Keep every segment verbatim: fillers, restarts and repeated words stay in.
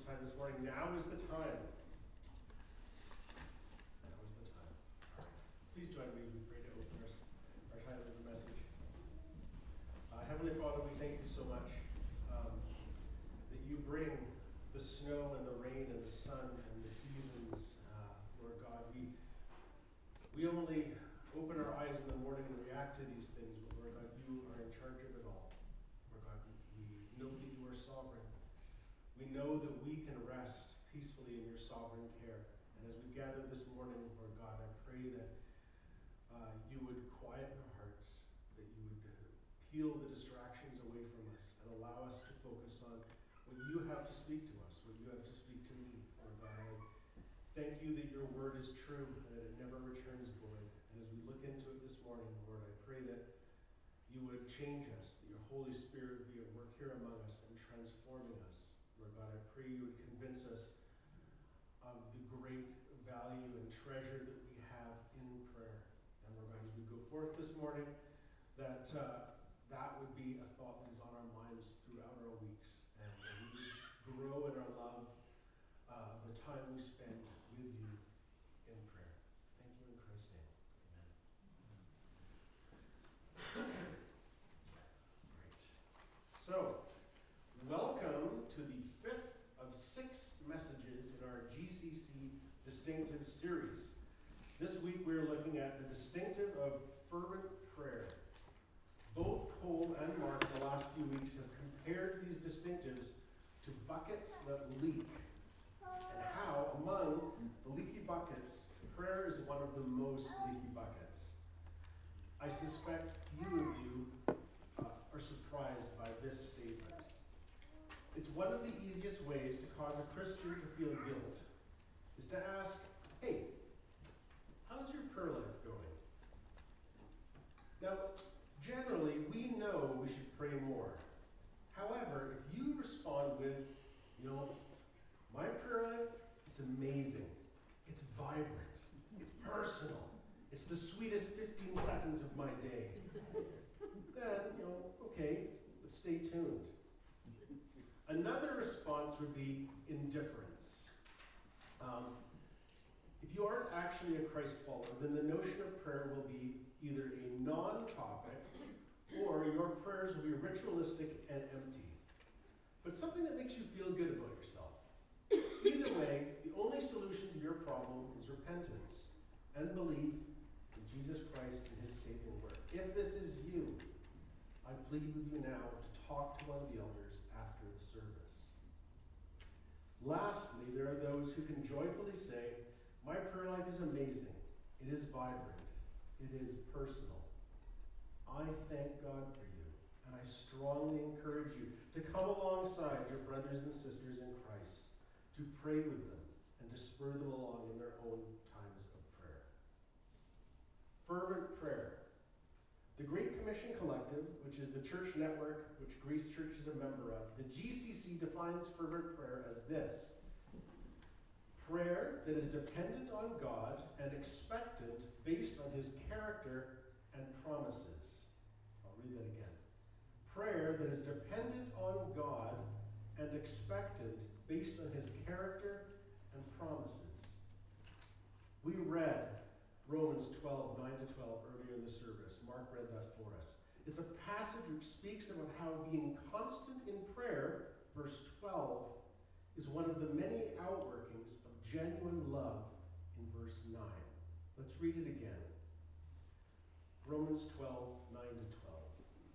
time this morning. Now is the time. Now is the time. All right. Please join me as we pray to open our, our time of the message. Uh, Heavenly Father, we thank you so much um, that you bring the snow and the rain and the sun and the seasons, uh, Lord God. We, we only open our eyes in the morning and react to these things, but Lord God, you are in charge of it all. Lord God, we know that you are sovereign. We know that we can rest peacefully in your sovereign care. And as we gather this morning, Lord God, I pray that uh, you would quieten our hearts, that you would peel the distractions away from us and allow us to focus on what you have to speak to us, what you have to speak to me, Lord God. I thank you that your word is true and that it never returns void. And as we look into it this morning, Lord, I pray that you would change us, that your Holy Spirit would be at work here among us and transforming us. Lord God, I pray you would convince us of the great value and treasure that we have in prayer. And Lord God, as we go forth this morning, that uh, that would be a thought that is on our minds throughout our weeks. And that we would grow in our love uh, of the time we spend with you in prayer. Thank you in Christ's name. Amen. Great. So, welcome to the fifth of six messages in our G C C Distinctive series. This week we're looking at the distinctive of fervent prayer. Both Cole and Mark in the last few weeks have compared these distinctives to buckets that leak, and how, among the leaky buckets, prayer is one of the most leaky buckets. I suspect few of you uh, are surprised by this statement. It's one of the easiest ways to cause a Christian to feel guilt, is to ask, hey, how's your prayer life going? Now, generally, we know we should pray more. However, if you respond with, you know, my prayer life, it's amazing, it's vibrant, it's personal, it's the sweetest fifteen seconds of my day, then, you know, okay, but stay tuned. Another response would be indifference. Um, if you aren't actually a Christ follower, then the notion of prayer will be either a non-topic or your prayers will be ritualistic and empty. But something that makes you feel good about yourself. Either way, the only solution to your problem is repentance and belief in Jesus Christ and his saving work. If this is you, I plead with you now to talk to one of the elders after the service. Lastly, there are those who can joyfully say, my prayer life is amazing, it is vibrant, it is personal. I thank God for you, and I strongly encourage you to come alongside your brothers and sisters in Christ, to pray with them, and to spur them along in their own times of prayer. Fervent prayer. The Great Commission Collective, which is the church network which Grace Church is a member of, the G C C defines fervent prayer as this: prayer that is dependent on God and expectant based on his character and promises. I'll read that again. Prayer that is dependent on God and expectant based on his character and promises. We read Romans twelve, nine to twelve earlier in the service. Mark read that for us. It's a passage which speaks about how being constant in prayer, verse twelve, is one of the many outworkings of genuine love in verse nine. Let's read it again. Romans twelve, nine to twelve.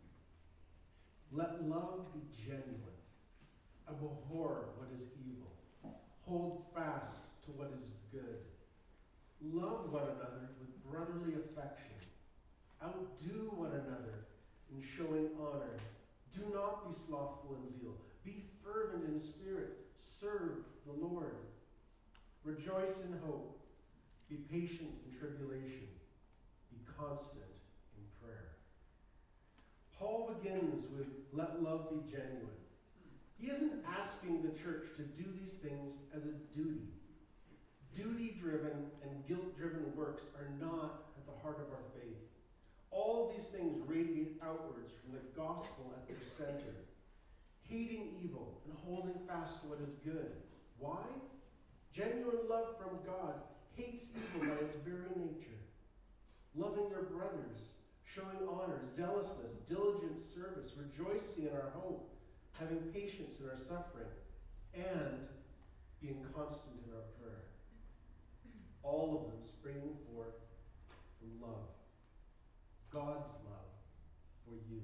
Let love be genuine. Abhor what is evil. Hold fast to what is good. Love one another with brotherly affection. Outdo one another in showing honor. Do not be slothful in zeal. Be fervent in spirit. Serve the Lord. Rejoice in hope. Be patient in tribulation. Be constant in prayer. Paul begins with, let love be genuine. He isn't asking the church to do these things as a duty. Duty-driven and guilt-driven works are not at the heart of our faith. All these things radiate outwards from the gospel at their center. Hating evil and holding fast to what is good. Why? Genuine love from God hates evil by its very nature. Loving your brothers, showing honor, zealousness, diligent service, rejoicing in our hope, having patience in our suffering, and being constant in our prayer. All of them springing forth from love. God's love for you.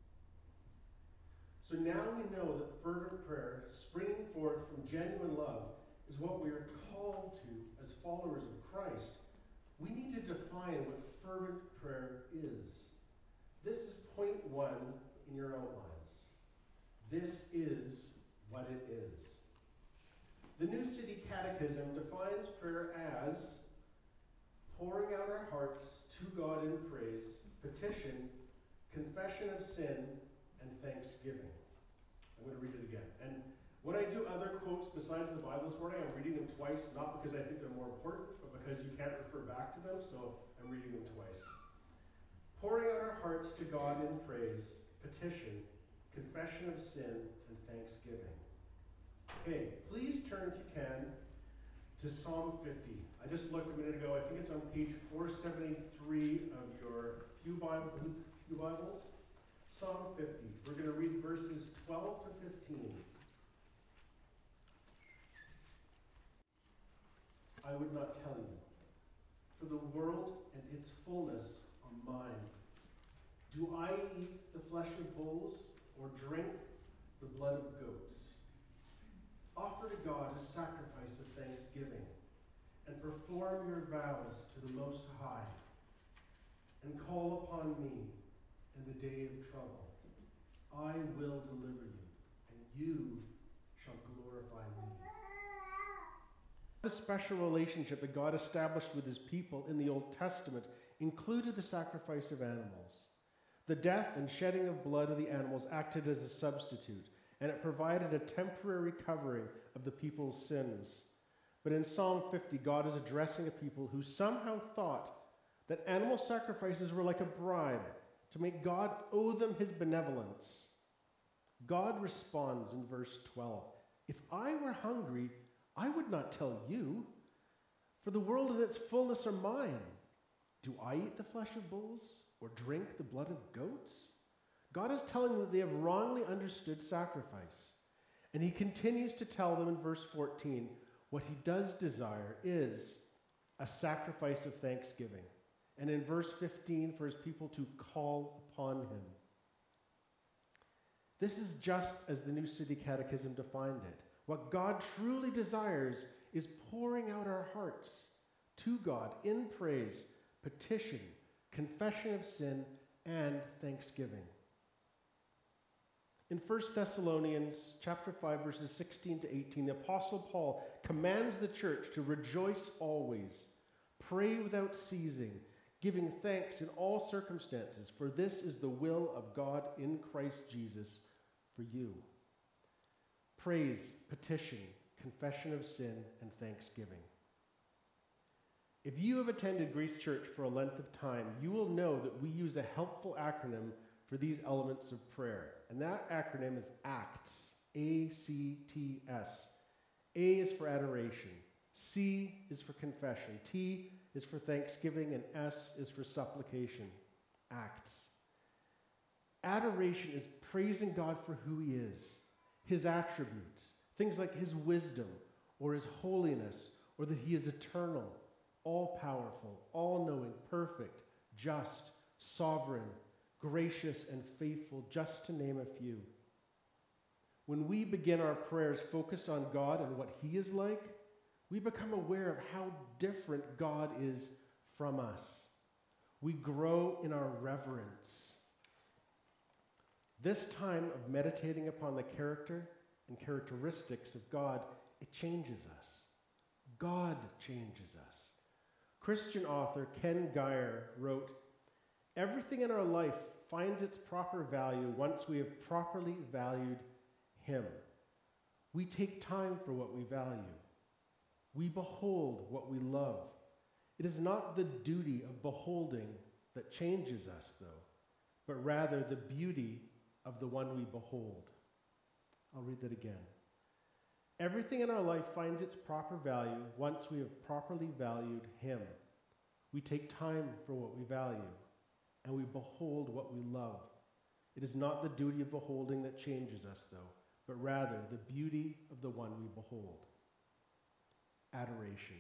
So now we know that fervent prayer, springing forth from genuine love, is what we are called to as followers of Christ. We need to define what fervent prayer is. This is point one in your outlines. This is what it is. The New City Catechism defines prayer as pouring out our hearts to God in praise, petition, confession of sin, and thanksgiving. I'm going to read it again. And when I do other quotes besides the Bible this morning, I'm reading them twice, not because I think they're more important, but because you can't refer back to them, so I'm reading them twice. Pouring out our hearts to God in praise, petition, confession of sin, and thanksgiving. Okay, please turn, if you can, to Psalm fifty. I just looked a minute ago. I think it's on page four seventy-three of your Pew Bible, Pew Bibles. Psalm fifty. We're going to read verses twelve to fifteen. I would not tell you, for the world and its fullness are mine. Do I eat the flesh of bulls or drink the blood of goats? Offer to God a sacrifice of thanksgiving and perform your vows to the Most High, and call upon me in the day of trouble. I will deliver you, and you shall glorify me. The special relationship that God established with his people in the Old Testament included the sacrifice of animals. The death and shedding of blood of the animals acted as a substitute, and it provided a temporary covering of the people's sins. But in Psalm fifty, God is addressing a people who somehow thought that animal sacrifices were like a bribe to make God owe them his benevolence. God responds in verse twelve, "If I were hungry, I would not tell you, for the world and its fullness are mine. Do I eat the flesh of bulls or drink the blood of goats?" God is telling them that they have wrongly understood sacrifice. And he continues to tell them in verse fourteen, what he does desire is a sacrifice of thanksgiving. And in verse fifteen, for his people to call upon him. This is just as the New City Catechism defined it. What God truly desires is pouring out our hearts to God in praise, petition, confession of sin, and thanksgiving. In First Thessalonians chapter five, verses sixteen to eighteen, the Apostle Paul commands the church to rejoice always, pray without ceasing, giving thanks in all circumstances, for this is the will of God in Christ Jesus for you. Praise, petition, confession of sin, and thanksgiving. If you have attended Grace Church for a length of time, you will know that we use a helpful acronym for these elements of prayer. And that acronym is ACTS, A C T S. A is for adoration, C is for confession, T is for thanksgiving, and S is for supplication. ACTS. Adoration is praising God for who he is, his attributes, things like his wisdom or his holiness, or that he is eternal, all-powerful, all-knowing, perfect, just, sovereign, gracious, and faithful, just to name a few. When we begin our prayers focused on God and what he is like, we become aware of how different God is from us. We grow in our reverence. This time of meditating upon the character and characteristics of God, it changes us. God changes us. Christian author Ken Geyer wrote, "Everything in our life finds its proper value once we have properly valued him. We take time for what we value. We behold what we love. It is not the duty of beholding that changes us, though, but rather the beauty of the one we behold." I'll read that again. Everything in our life finds its proper value once we have properly valued him. We take time for what we value, and we behold what we love. It is not the duty of beholding that changes us, though, but rather the beauty of the one we behold. Adoration.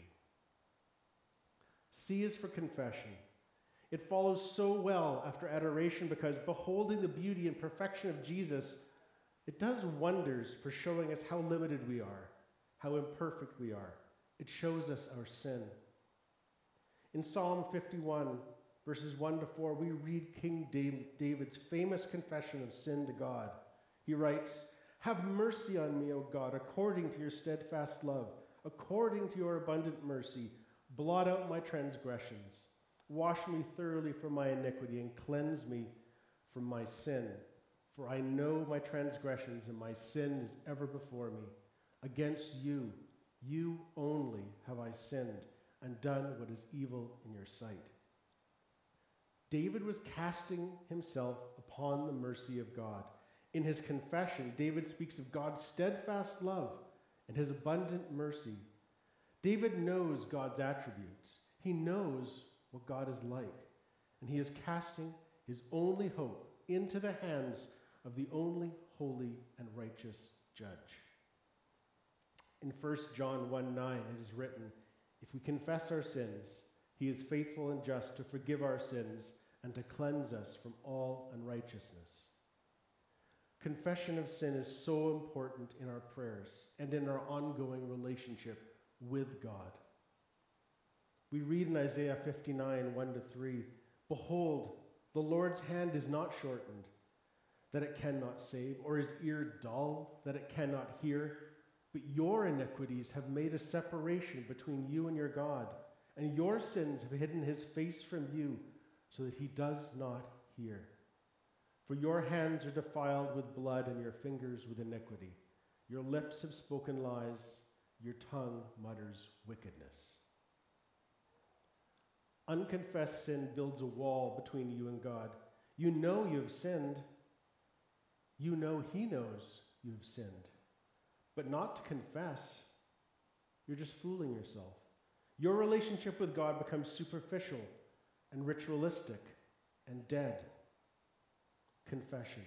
C is for confession. It follows so well after adoration because beholding the beauty and perfection of Jesus, it does wonders for showing us how limited we are, how imperfect we are. It shows us our sin. In Psalm fifty-one, verses one to four, we read King David's famous confession of sin to God. He writes, "Have mercy on me, O God, according to your steadfast love, according to your abundant mercy. Blot out my transgressions. Wash me thoroughly from my iniquity and cleanse me from my sin. For I know my transgressions and my sin is ever before me. Against you, you only have I sinned and done what is evil in your sight." David was casting himself upon the mercy of God. In his confession, David speaks of God's steadfast love and his abundant mercy. David knows God's attributes. He knows what God is like, and he is casting his only hope into the hands of the only holy and righteous judge. In First John one nine, it is written, "If we confess our sins, he is faithful and just to forgive our sins and to cleanse us from all unrighteousness." Confession of sin is so important in our prayers and in our ongoing relationship with God. We read in Isaiah fifty-nine, one to three, "Behold, the Lord's hand is not shortened, that it cannot save, or his ear dull, that it cannot hear. But your iniquities have made a separation between you and your God, and your sins have hidden his face from you, so that he does not hear. For your hands are defiled with blood, and your fingers with iniquity. Your lips have spoken lies, your tongue mutters wickedness." Unconfessed sin builds a wall between you and God. You know you have sinned. You know he knows you have sinned. But not to confess, you're just fooling yourself. Your relationship with God becomes superficial and ritualistic and dead. Confession.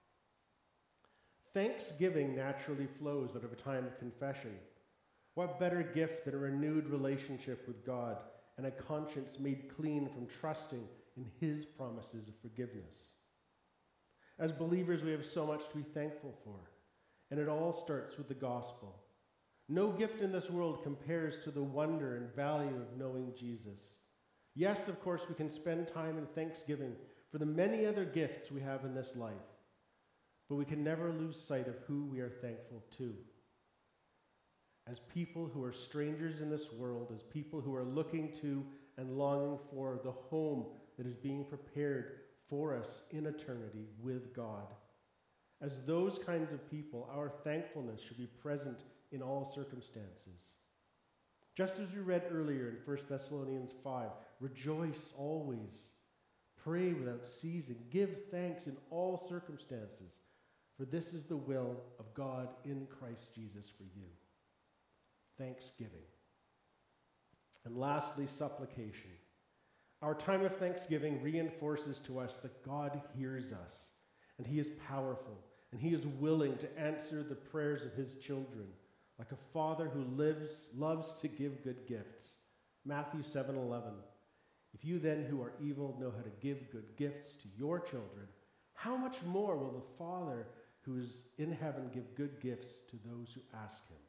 Thanksgiving naturally flows out of a time of confession. What better gift than a renewed relationship with God and a conscience made clean from trusting in his promises of forgiveness? As believers, we have so much to be thankful for, and it all starts with the gospel. No gift in this world compares to the wonder and value of knowing Jesus. Yes, of course, we can spend time in thanksgiving for the many other gifts we have in this life, but we can never lose sight of who we are thankful to. As people who are strangers in this world, as people who are looking to and longing for the home that is being prepared for us in eternity with God. As those kinds of people, our thankfulness should be present in all circumstances. Just as we read earlier in First Thessalonians five, rejoice always, pray without ceasing, give thanks in all circumstances, for this is the will of God in Christ Jesus for you. Thanksgiving. And lastly, supplication. Our time of thanksgiving reinforces to us that God hears us, and he is powerful, and he is willing to answer the prayers of his children, like a father who lives, loves to give good gifts. Matthew seven eleven. If you then who are evil know how to give good gifts to your children, how much more will the Father who is in heaven give good gifts to those who ask him?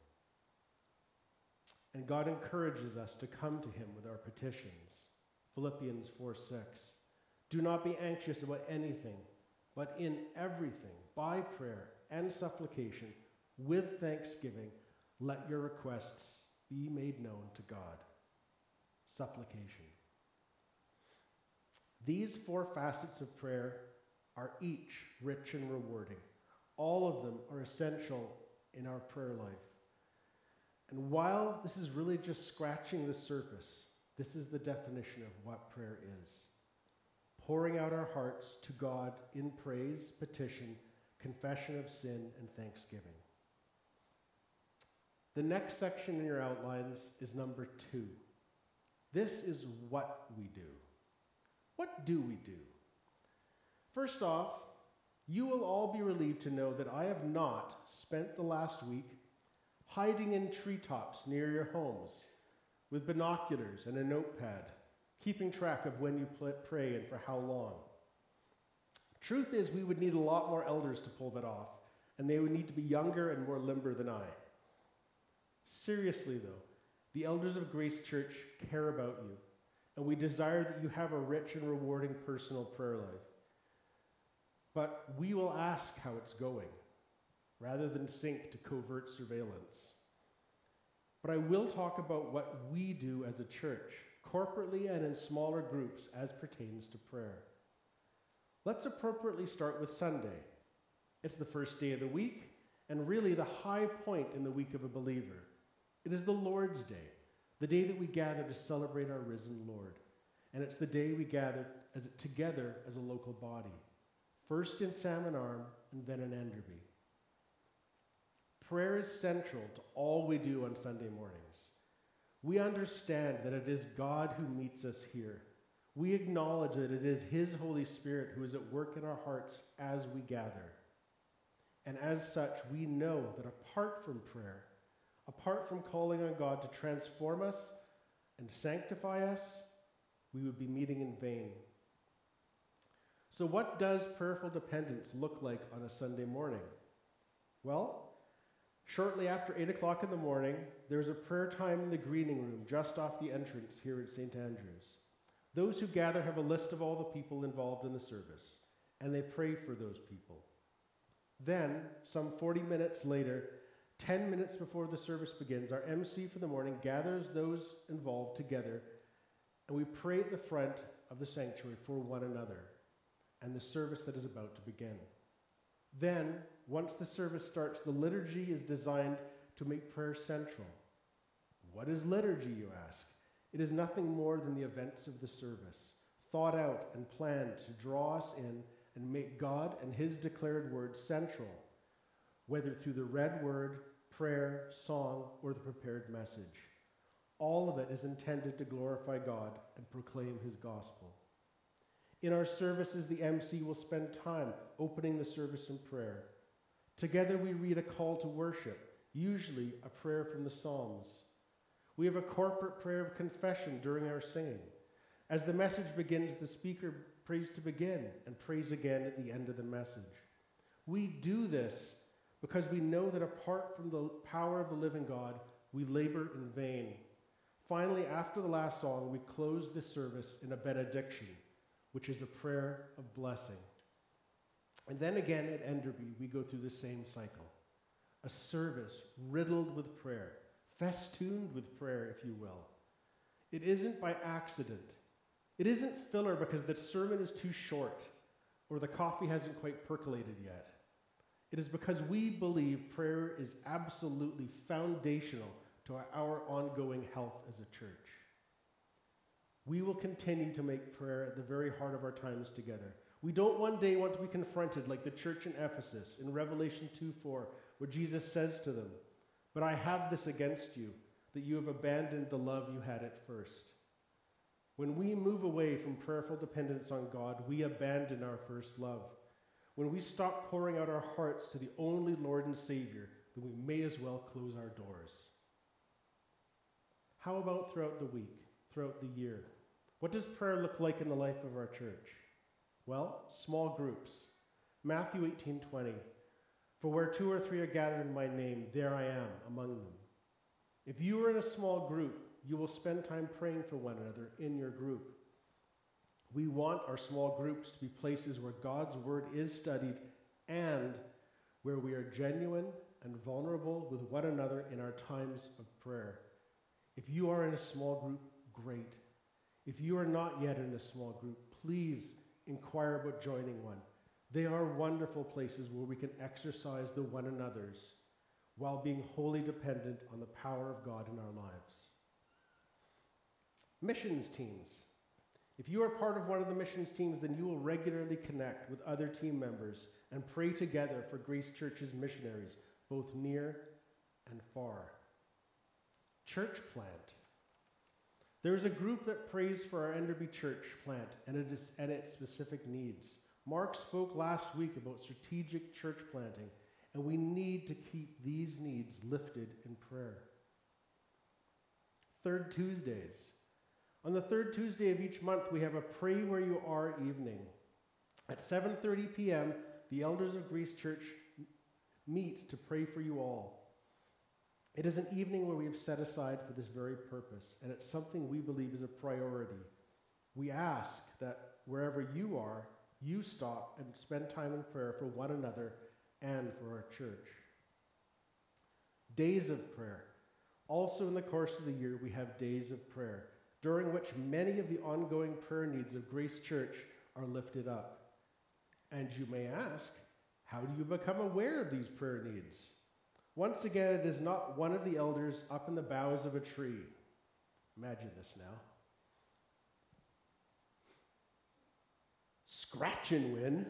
And God encourages us to come to him with our petitions. Philippians four six. Do not be anxious about anything, but in everything, by prayer and supplication, with thanksgiving, let your requests be made known to God. Supplication. These four facets of prayer are each rich and rewarding. All of them are essential in our prayer life. And while this is really just scratching the surface, this is the definition of what prayer is. Pouring out our hearts to God in praise, petition, confession of sin, and thanksgiving. The next section in your outlines is number two. This is what we do. What do we do? First off, you will all be relieved to know that I have not spent the last week hiding in treetops near your homes with binoculars and a notepad, keeping track of when you pray and for how long. Truth is, we would need a lot more elders to pull that off, and they would need to be younger and more limber than I. Seriously, though, the elders of Grace Church care about you, and we desire that you have a rich and rewarding personal prayer life. But we will ask how it's going, rather than sink to covert surveillance. But I will talk about what we do as a church, corporately and in smaller groups, as pertains to prayer. Let's appropriately start with Sunday. It's the first day of the week, and really the high point in the week of a believer. It is the Lord's Day, the day that we gather to celebrate our risen Lord. And it's the day we gather as together as a local body, first in Salmon Arm and then in Enderby. Prayer is central to all we do on Sunday mornings. We understand that it is God who meets us here. We acknowledge that it is His Holy Spirit who is at work in our hearts as we gather. And as such, we know that apart from prayer, apart from calling on God to transform us and sanctify us, we would be meeting in vain. So what does prayerful dependence look like on a Sunday morning? Well, shortly after eight o'clock in the morning, there's a prayer time in the greeting room just off the entrance here at Saint Andrew's. Those who gather have a list of all the people involved in the service, and they pray for those people. Then, some forty minutes later, ten minutes before the service begins, our M C for the morning gathers those involved together, and we pray at the front of the sanctuary for one another and the service that is about to begin. Then, once the service starts, the liturgy is designed to make prayer central. What is liturgy, you ask? It is nothing more than the events of the service, thought out and planned to draw us in and make God and His declared word central, whether through the read word, prayer, song, or the prepared message. All of it is intended to glorify God and proclaim His gospel. In our services, the M C will spend time opening the service in prayer. Together we read a call to worship, usually a prayer from the Psalms. We have a corporate prayer of confession during our singing. As the message begins, the speaker prays to begin and prays again at the end of the message. We do this because we know that apart from the power of the living God, we labor in vain. Finally, after the last song, we close the service in a benediction, which is a prayer of blessing. And then again at Enderby, we go through the same cycle. A service riddled with prayer, festooned with prayer, if you will. It isn't by accident. It isn't filler because the sermon is too short or the coffee hasn't quite percolated yet. It is because we believe prayer is absolutely foundational to our, our ongoing health as a church. We will continue to make prayer at the very heart of our times together. We don't one day want to be confronted like the church in Ephesus in Revelation two four, where Jesus says to them, "But I have this against you, that you have abandoned the love you had at first." When we move away from prayerful dependence on God, we abandon our first love. When we stop pouring out our hearts to the only Lord and Savior, then we may as well close our doors. How about throughout the week, throughout the year? What does prayer look like in the life of our church? Well, small groups. Matthew eighteen twenty. For where two or three are gathered in my name, there I am among them. If you are in a small group, you will spend time praying for one another in your group. We want our small groups to be places where God's word is studied and where we are genuine and vulnerable with one another in our times of prayer. If you are in a small group, great. If you are not yet in a small group, please inquire about joining one. They are wonderful places where we can exercise the one another's while being wholly dependent on the power of God in our lives. Missions teams. If you are part of one of the missions teams, then you will regularly connect with other team members and pray together for Grace Church's missionaries, both near and far. church plant. There's a group that prays for our Enderby church plant and, it is, and its specific needs. Mark spoke last week about strategic church planting, and we need to keep these needs lifted in prayer. Third Tuesdays. On the third Tuesday of each month, we have a Pray Where You Are evening. At seven thirty p.m., the elders of Grace Church meet to pray for you all. It is an evening where we have set aside for this very purpose, and it's something we believe is a priority. We ask that wherever you are, you stop and spend time in prayer for one another and for our church. Days of prayer. Also in the course of the year, we have days of prayer, during which many of the ongoing prayer needs of Grace Church are lifted up. And you may ask, how do you become aware of these prayer needs? Once again, it is not one of the elders up in the boughs of a tree. Imagine this now. Scratch and win.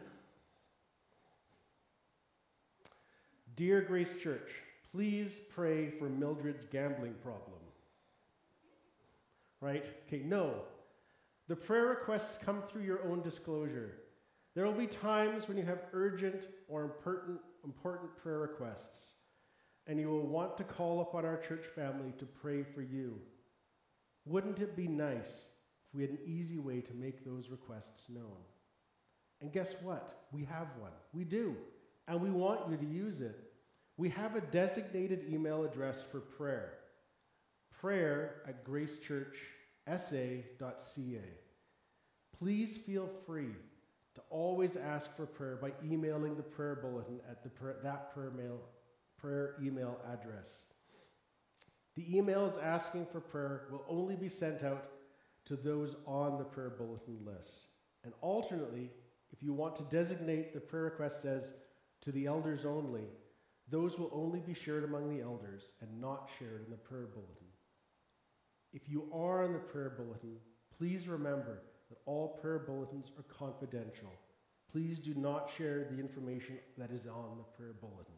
Dear Grace Church, please pray for Mildred's gambling problem. Right? Okay, no. The prayer requests come through your own disclosure. There will be times when you have urgent or important, important prayer requests, and you will want to call upon our church family to pray for you. Wouldn't it be nice if we had an easy way to make those requests known? And guess what? We have one. We do. And we want you to use it. We have a designated email address for prayer. Prayer at gracechurch s a dot c a. Please feel free to always ask for prayer by emailing the prayer bulletin at the prayer, that prayer, mail, prayer email address. The emails asking for prayer will only be sent out to those on the prayer bulletin list. And alternately, if you want to designate the prayer request as to the elders only, those will only be shared among the elders and not shared in the prayer bulletin. If you are on the prayer bulletin, please remember that all prayer bulletins are confidential. Please do not share the information that is on the prayer bulletins.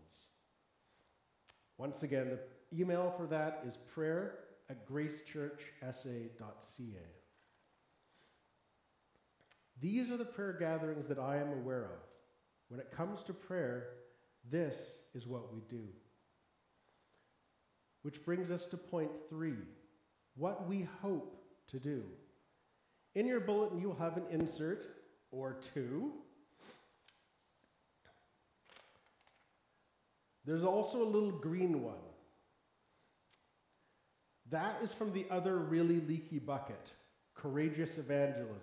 Once again, the email for that is prayer at gracechurch s a dot c a. These are the prayer gatherings that I am aware of. When it comes to prayer, this is what we do. Which brings us to point three, what we hope to do. In your bulletin, you will have an insert or two. There's also a little green one. That is from the other really leaky bucket, courageous evangelism.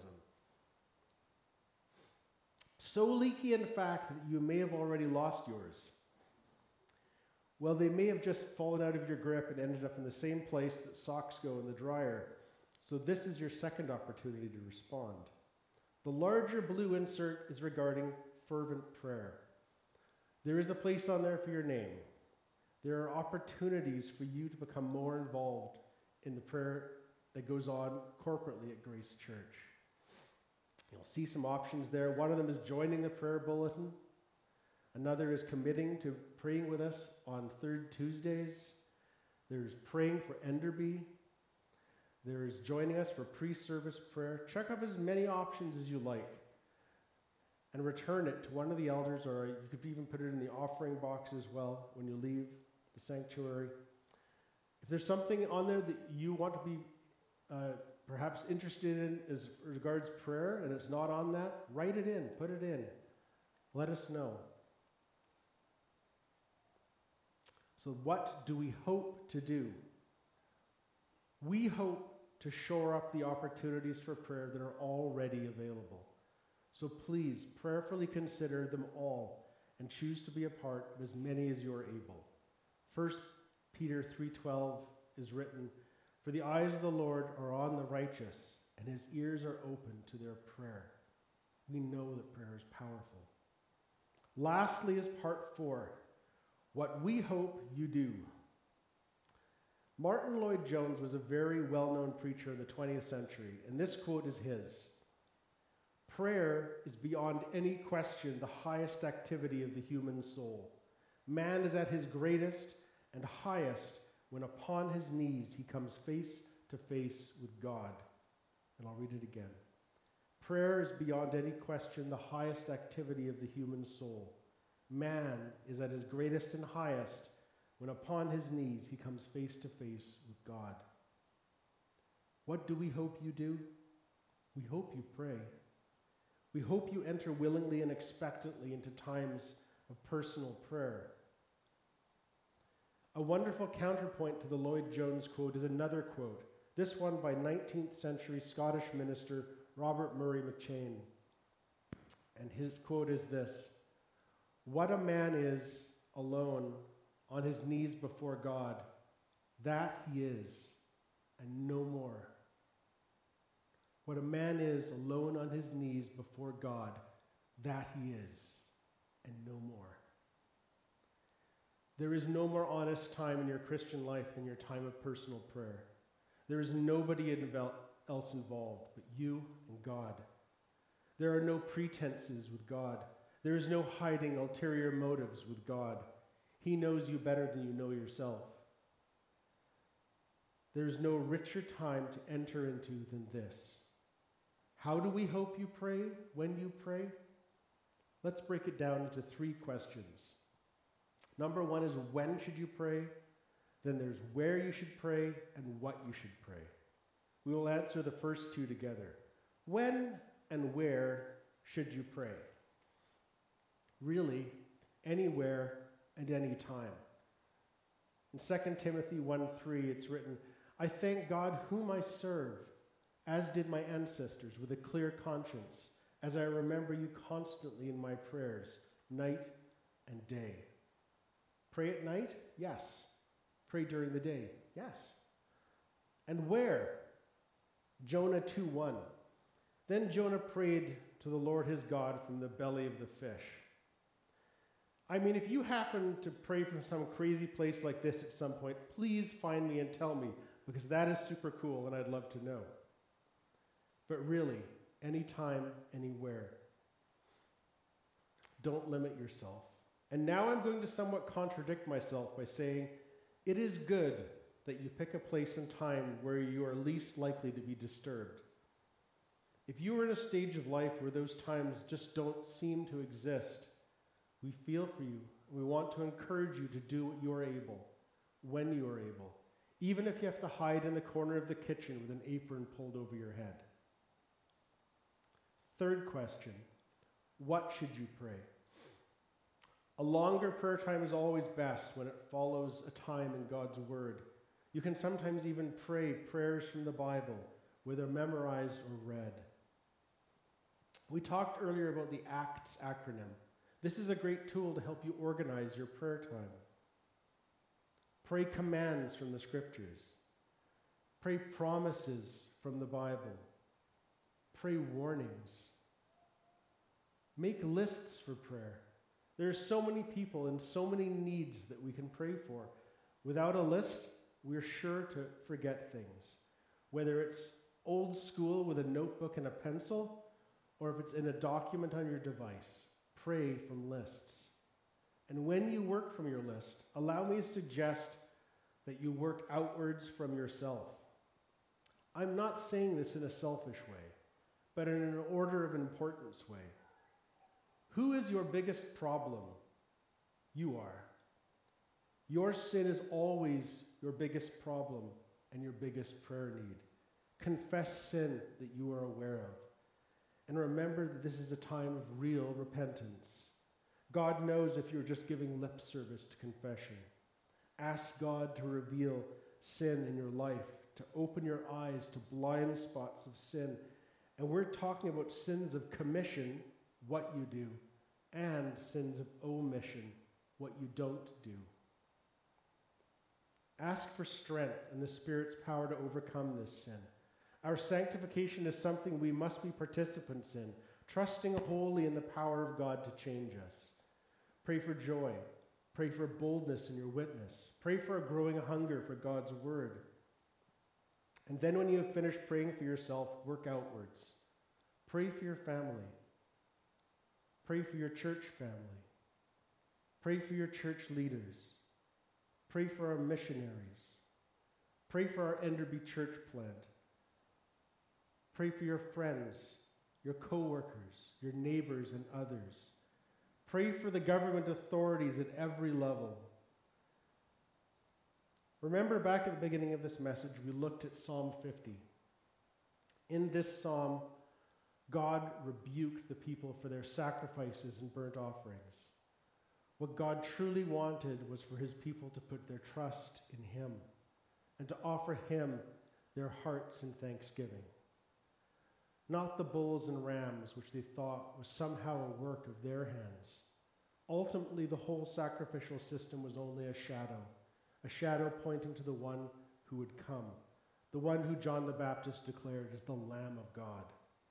So leaky, in fact, that you may have already lost yours. Well, they may have just fallen out of your grip and ended up in the same place that socks go in the dryer. So this is your second opportunity to respond. The larger blue insert is regarding fervent prayer. There is a place on there for your name. There are opportunities for you to become more involved in the prayer that goes on corporately at Grace Church. You'll see some options there. One of them is joining the prayer bulletin. Another is committing to praying with us on third Tuesdays. There's praying for Enderby. There is joining us for pre-service prayer. Check off as many options as you like and return it to one of the elders, or you could even put it in the offering box as well when you leave the sanctuary. If there's something on there that you want to be uh, perhaps interested in as regards prayer and it's not on that, write it in, put it in. Let us know. So what do we hope to do? We hope to shore up the opportunities for prayer that are already available. So please prayerfully consider them all and choose to be a part of as many as you are able. First Peter three twelve is written, "For the eyes of the Lord are on the righteous, and his ears are open to their prayer." We know that prayer is powerful. Lastly is part four, what we hope you do. Martin Lloyd-Jones was a very well-known preacher in the twentieth century, and this quote is his. "Prayer is beyond any question the highest activity of the human soul. Man is at his greatest and highest when upon his knees he comes face to face with God. And I'll read it again. Prayer is beyond any question the highest activity of the human soul. Man is at his greatest and highest when upon his knees he comes face to face with God. What do we hope you do? We hope you pray. We hope you enter willingly and expectantly into times of personal prayer. A wonderful counterpoint to the Lloyd Jones quote is another quote, this one by nineteenth century Scottish minister Robert Murray McCheyne. And his quote is this: "What a man is alone on his knees before God, that he is, and no more." What a man is alone on his knees before God, that he is, and no more. There is no more honest time in your Christian life than your time of personal prayer. There is nobody else involved but you and God. There are no pretenses with God. There is no hiding ulterior motives with God. He knows you better than you know yourself. There is no richer time to enter into than this. How do we hope you pray when you pray? Let's break it down into three questions. Number one is, when should you pray? Then there's where you should pray and what you should pray. We will answer the first two together. When and where should you pray? Really, anywhere and any time. In Second Timothy one three, it's written, "I thank God whom I serve, as did my ancestors, with a clear conscience, as I remember you constantly in my prayers, night and day." Pray at night? Yes. Pray during the day? Yes. And where? Jonah two one. Then Jonah prayed to the Lord his God from the belly of the fish. I mean, if you happen to pray from some crazy place like this at some point, please find me and tell me, because that is super cool and I'd love to know. But really, anytime, anywhere. Don't limit yourself. And now I'm going to somewhat contradict myself by saying, it is good that you pick a place and time where you are least likely to be disturbed. If you are in a stage of life where those times just don't seem to exist, we feel for you. We want to encourage you to do what you are able, when you are able, even if you have to hide in the corner of the kitchen with an apron pulled over your head. Third question, what should you pray? A longer prayer time is always best when it follows a time in God's Word. You can sometimes even pray prayers from the Bible, whether memorized or read. We talked earlier about the ACTS acronym. This is a great tool to help you organize your prayer time. Pray commands from the Scriptures. Pray promises from the Bible. Pray warnings. Make lists for prayer. There are so many people and so many needs that we can pray for. Without a list, we're sure to forget things. Whether it's old school with a notebook and a pencil, or if it's in a document on your device, pray from lists. And when you work from your list, allow me to suggest that you work outwards from yourself. I'm not saying this in a selfish way, but in an order of importance way. Who is your biggest problem? You are. Your sin is always your biggest problem and your biggest prayer need. Confess sin that you are aware of. And remember that this is a time of real repentance. God knows if you're just giving lip service to confession. Ask God to reveal sin in your life, to open your eyes to blind spots of sin. And we're talking about sins of commission, what you do, and sins of omission, what you don't do. Ask for strength and the Spirit's power to overcome this sin. Our sanctification is something we must be participants in, trusting wholly in the power of God to change us. Pray for joy. Pray for boldness in your witness. Pray for a growing hunger for God's word. And then when you have finished praying for yourself, work outwards. Pray for your family. Pray for your church family. Pray for your church leaders. Pray for our missionaries. Pray for our Enderby church plant. Pray for your friends, your co-workers, your neighbors, and others. Pray for the government authorities at every level. Remember back at the beginning of this message, we looked at Psalm fifty. In this psalm, God rebuked the people for their sacrifices and burnt offerings. What God truly wanted was for his people to put their trust in him and to offer him their hearts in thanksgiving. Not the bulls and rams, which they thought was somehow a work of their hands. Ultimately, the whole sacrificial system was only a shadow, a shadow pointing to the one who would come, the one who John the Baptist declared as the Lamb of God.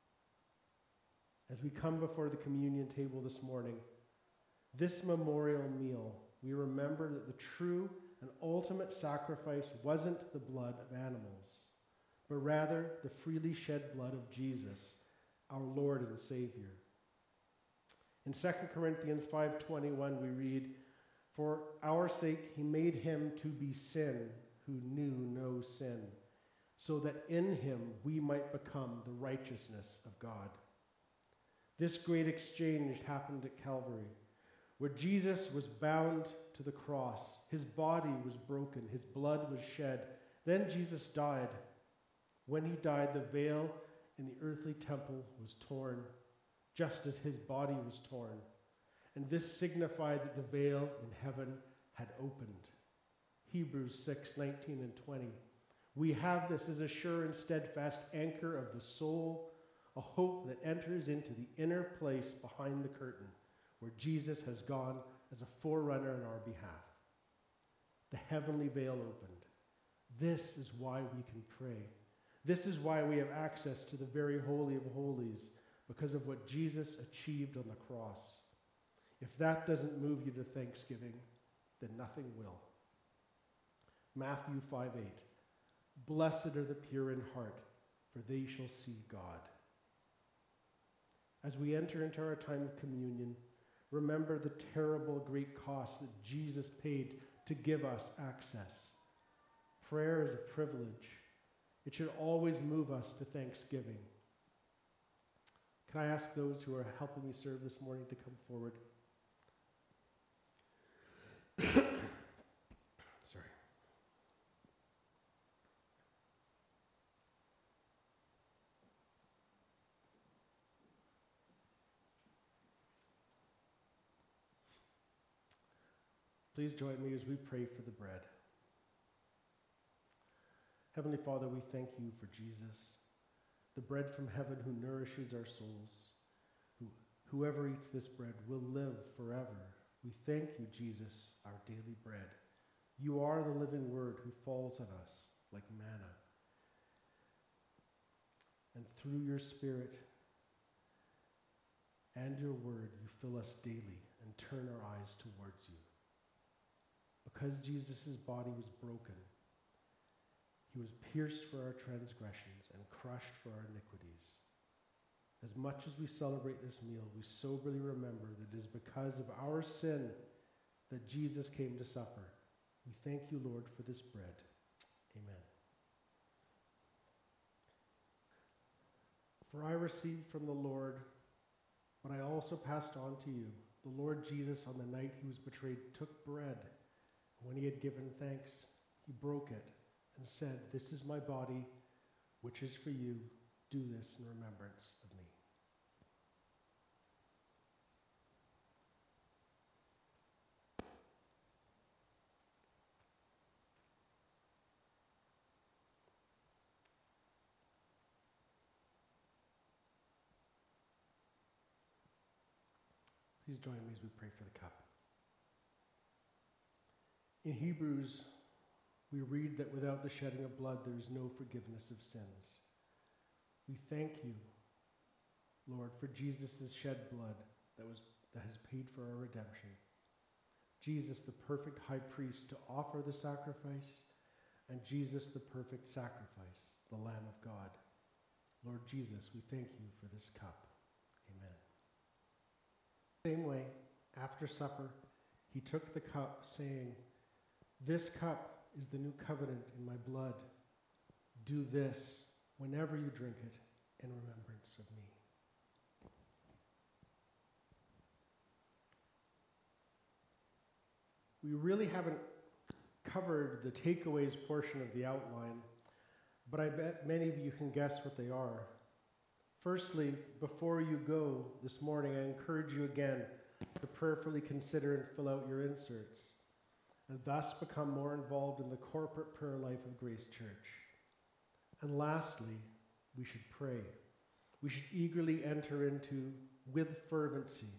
As we come before the communion table this morning, this memorial meal, we remember that the true and ultimate sacrifice wasn't the blood of animals, but rather the freely shed blood of Jesus, our Lord and Savior. In Second Corinthians five twenty-one, we read, "For our sake he made him to be sin who knew no sin, so that in him we might become the righteousness of God." This great exchange happened at Calvary, where Jesus was bound to the cross. His body was broken. His blood was shed. Then Jesus died. When he died, the veil in the earthly temple was torn, just as his body was torn. And this signified that the veil in heaven had opened. Hebrews six nineteen and twenty. We have this as a sure and steadfast anchor of the soul, a hope that enters into the inner place behind the curtain, where Jesus has gone as a forerunner on our behalf. The heavenly veil opened. This is why we can pray. This is why we have access to the very holy of holies, because of what Jesus achieved on the cross. If that doesn't move you to thanksgiving, then nothing will. Matthew five eight. Blessed are the pure in heart, for they shall see God. As we enter into our time of communion, remember the terrible great cost that Jesus paid to give us access. Prayer is a privilege. It should always move us to thanksgiving. Can I ask those who are helping me serve this morning to come forward? Sorry. Please join me as we pray for the bread. Heavenly Father, we thank you for Jesus, the bread from heaven who nourishes our souls. Who, whoever eats this bread will live forever. We thank you, Jesus, our daily bread. You are the living word who falls on us like manna. And through your Spirit and your word, you fill us daily and turn our eyes towards you. Because Jesus' body was broken, he was pierced for our transgressions and crushed for our iniquities. As much as we celebrate this meal, we soberly remember that it is because of our sin that Jesus came to suffer. We thank you, Lord, for this bread. Amen. For I received from the Lord what I also passed on to you. The Lord Jesus, on the night he was betrayed, took bread. When he had given thanks, he broke it and said, "This is my body, which is for you. Do this in remembrance of me." Please join me as we pray for the cup. In Hebrews, we read that without the shedding of blood, there is no forgiveness of sins. We thank you, Lord, for Jesus' shed blood that was that has paid for our redemption. Jesus, the perfect high priest, to offer the sacrifice, and Jesus, the perfect sacrifice, the Lamb of God. Lord Jesus, we thank you for this cup. Amen. Same way, after supper, he took the cup, saying, "This cup is the new covenant in my blood. Do this whenever you drink it in remembrance of me. We really haven't covered the takeaways portion of the outline, but I bet many of you can guess what they are. Firstly, before you go this morning, I encourage you again to prayerfully consider and fill out your inserts, and thus become more involved in the corporate prayer life of Grace Church. And lastly, we should pray. We should eagerly enter into, with fervency,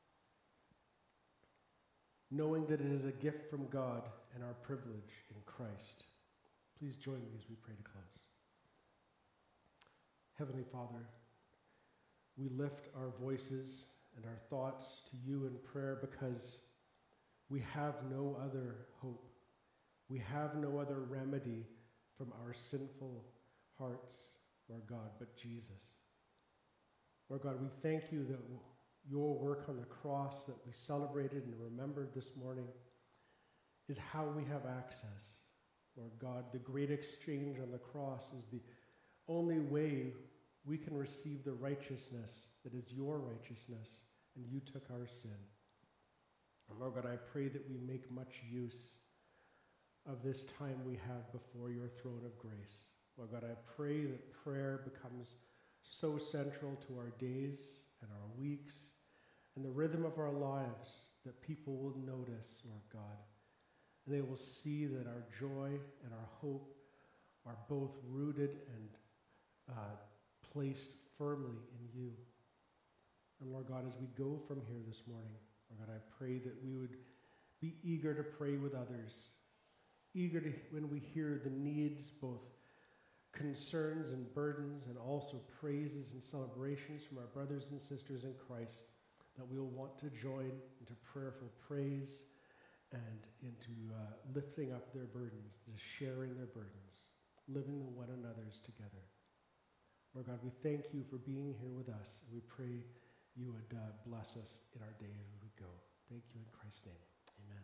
knowing that it is a gift from God and our privilege in Christ. Please join me as we pray to close. Heavenly Father, we lift our voices and our thoughts to you in prayer because we have no other hope. We have no other remedy from our sinful hearts, Lord God, but Jesus. Lord God, we thank you that your work on the cross that we celebrated and remembered this morning is how we have access. Lord God, the great exchange on the cross is the only way we can receive the righteousness that is your righteousness, and you took our sin. And Lord God, I pray that we make much use of this time we have before your throne of grace. Lord God, I pray that prayer becomes so central to our days and our weeks and the rhythm of our lives that people will notice, Lord God. And they will see that our joy and our hope are both rooted and uh, placed firmly in you. And Lord God, as we go from here this morning, Lord God, I pray that we would be eager to pray with others, eager to, when we hear the needs, both concerns and burdens, and also praises and celebrations from our brothers and sisters in Christ, that we will want to join into prayerful praise and into uh, lifting up their burdens, to sharing their burdens, living with one another's together. Lord God, we thank you for being here with us, and we pray you would uh, bless us in our day as we go. Thank you in Christ's name. Amen.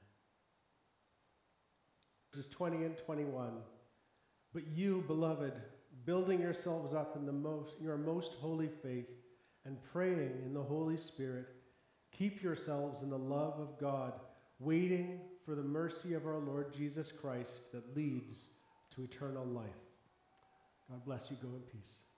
Verses twenty and twenty-one. But you, beloved, building yourselves up in the most, your most holy faith and praying in the Holy Spirit, keep yourselves in the love of God, waiting for the mercy of our Lord Jesus Christ that leads to eternal life. God bless you. Go in peace.